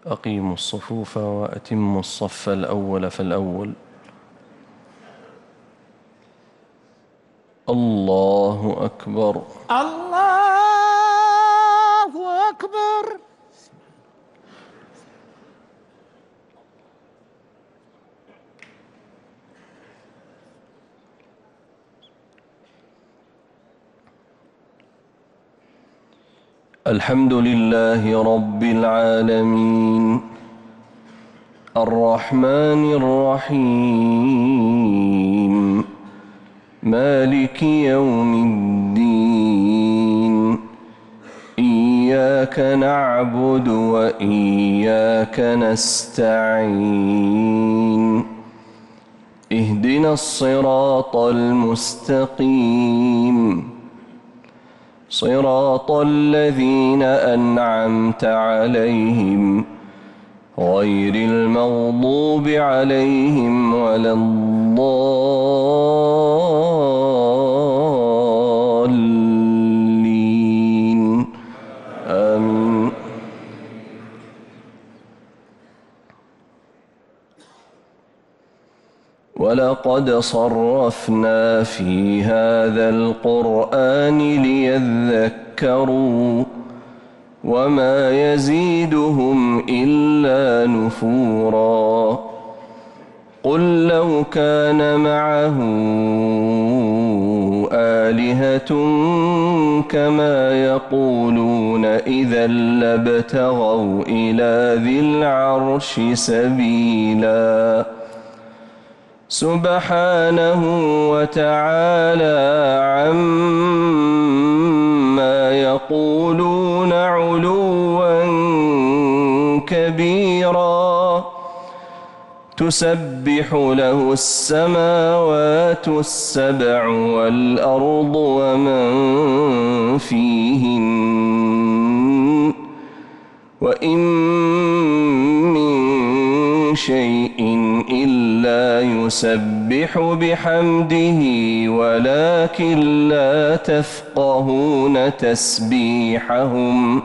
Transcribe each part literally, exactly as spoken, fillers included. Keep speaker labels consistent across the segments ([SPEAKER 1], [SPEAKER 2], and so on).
[SPEAKER 1] أقيموا الصفوف وأتموا الصف الأول فالأول. الله أكبر.
[SPEAKER 2] الله أكبر.
[SPEAKER 1] الحمد لله رب العالمين الرحمن الرحيم مالك يوم الدين إياك نعبد وإياك نستعين اهدنا الصراط المستقيم صراط الذين أنعمت عليهم غير المغضوب عليهم ولا الضالين آمين. ولقد صرفنا في هذا القرآن ليذكروا وما يزيدهم إلا نفورا. قل لو كان معه آلهة كما يقولون إذا لابتغوا إلى ذي العرش سبيلا. سبحانه وتعالى عما يقولون علوا كبيرا. تسبح له السماوات السبع والأرض ومن فيهن وإن من شيء إلا يسبح بحمده ولكن لا تفقهون تسبيحهم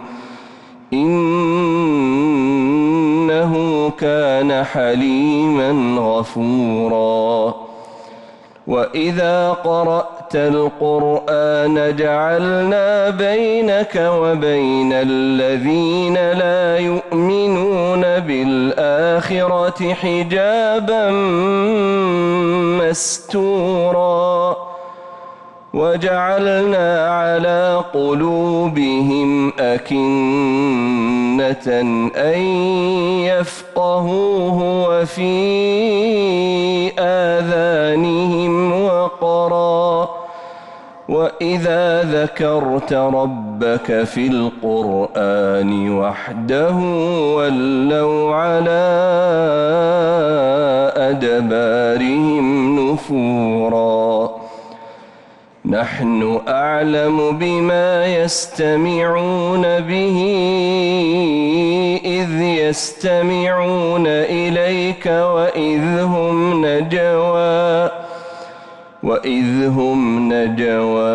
[SPEAKER 1] إنه كان حليما غفورا. وإذا قرأت القرآن جعلنا بينك وبين الذين لا يؤمنون بالآخرة حجابا مستورا. وجعلنا على قلوبهم أكنة أن يفقهوه وفي آذانهم وقرا. وإذا ذكرت ربك في القرآن وحده ولوا على أدبارهم نفورا. نحن أعلم بما يستمعون به إذ يستمعون إليك وإذ هم نجوى وإذ هم نجوى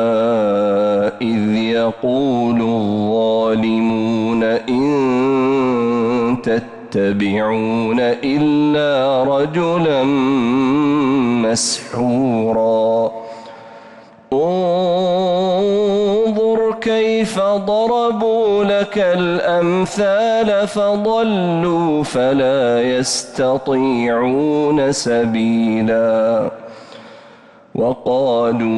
[SPEAKER 1] إذ يقول الظالمون إن تتبعون إلا رجلا مسحورا. انظر كيف ضربوا لك الأمثال فضلوا فلا يستطيعون سبيلا. وقالوا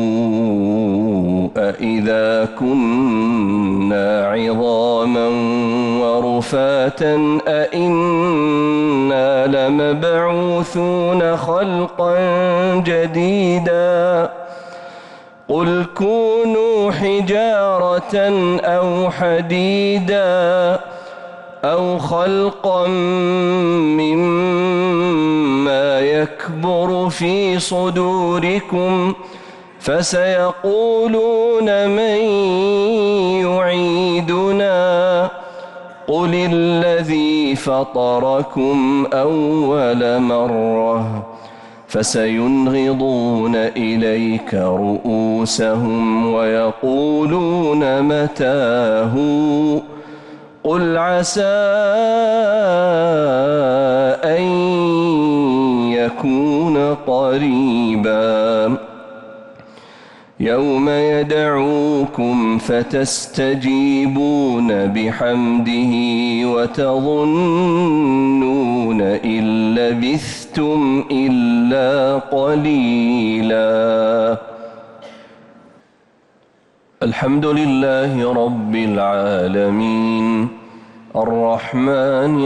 [SPEAKER 1] أإذا كنا عظاما ورفاتا أإنا لمبعوثون خلقا جديدا. قل كونوا حجارة أو حديدا أو خلقا مما يكبر في صدوركم فسيقولون من يعيدنا قل الذي فطركم أول مرة فسينغضون إليك رؤوسهم ويقولون متى هو قل عسى أن يكون قريبا يوم يدعوكم فتستجيبون بحمده وتظنون إن لبثتم إلا قليلا. الحمد لله رب العالمين الرحمن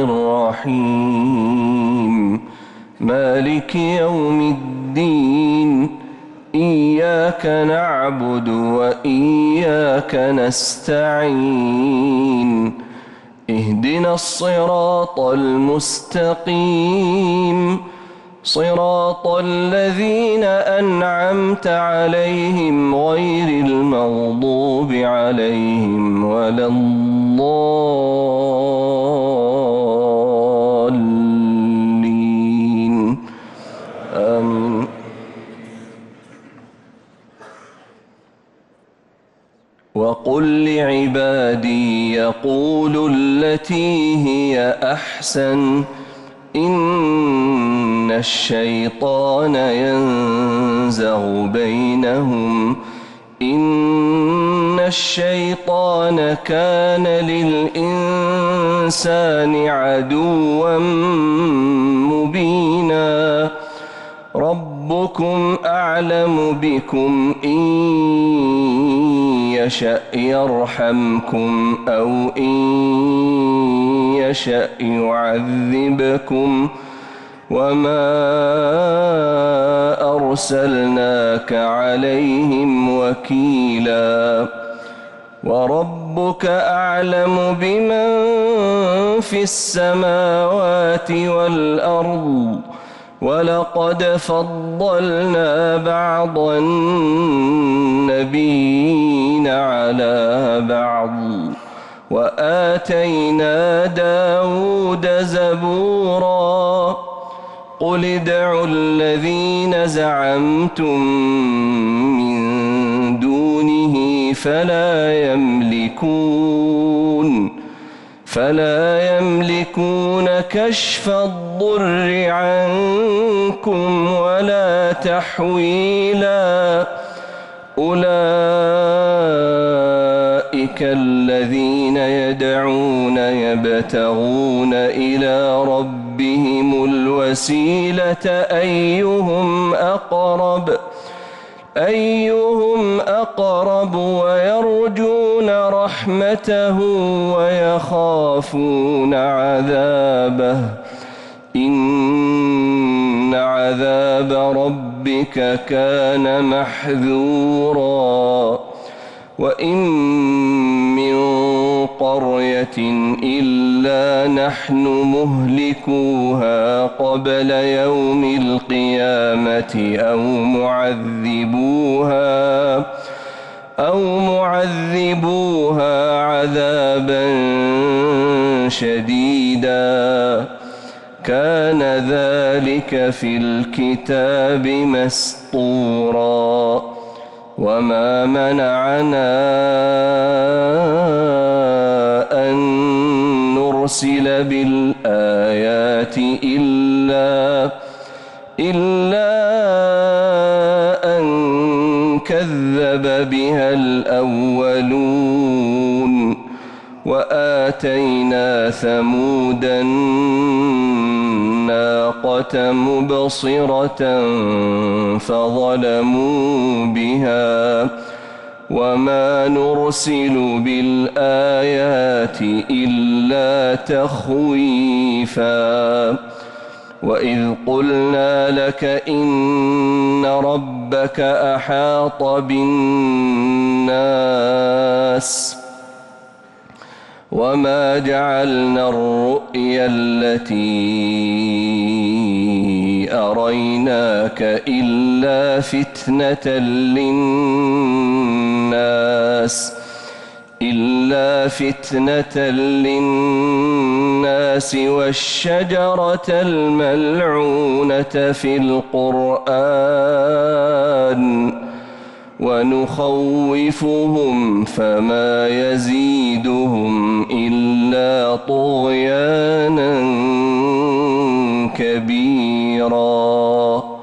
[SPEAKER 1] الرحيم مالك يوم الدين إياك نعبد وإياك نستعين اهدنا الصراط المستقيم صراط الذين أنعمت عليهم غير المغضوب عليهم ولا الضالين آمين. وقل لعبادي يقولوا التي هي أحسن إن الشيطان ينزغ بينهم إن الشيطان كان للإنسان عدوا مبينا ربكم أعلم بكم إن يشأ يرحمكم أو إن يشأ يعذبكم وما أرسلناك عليهم وكيلا وربك أعلم بمن في السماوات والأرض ولقد فضلنا بعض النبيين على بعض وآتينا داود زبورا قل ادعوا الذين زعمتم من دونه فلا يملكون فلا يملكون كشف الضر عنكم ولا تحويلا أولئك الذين يدعون يبتغون إلى ربهم الوسيلة أيهم أقرب أيهم أقرب ويرجون رحمته ويخافون عذابه إن عذاب ربك كان محذورا وإن من قرية إلا نحن مهلكوها قبل يوم القيامة أو معذبوها أو معذبوها عذابا شديدا كان ذلك في الكتاب مسطورا وما منعنا أن نرسل بالآيات إلا إلا أن كذب بها الأولون وآتينا ثمود الناقة مبصرة فظلموا بها وما نرسل بالآيات إلا تخويفا وإذ قلنا لك إن ربك أحاط بالناس وما جعلنا الرؤيا التي أريناك إلا فتنة للناس إلا فتنة للناس والشجرة الملعونة في القرآن ونخوفهم فما يزيدهم
[SPEAKER 2] إلا طغيانا كبيرا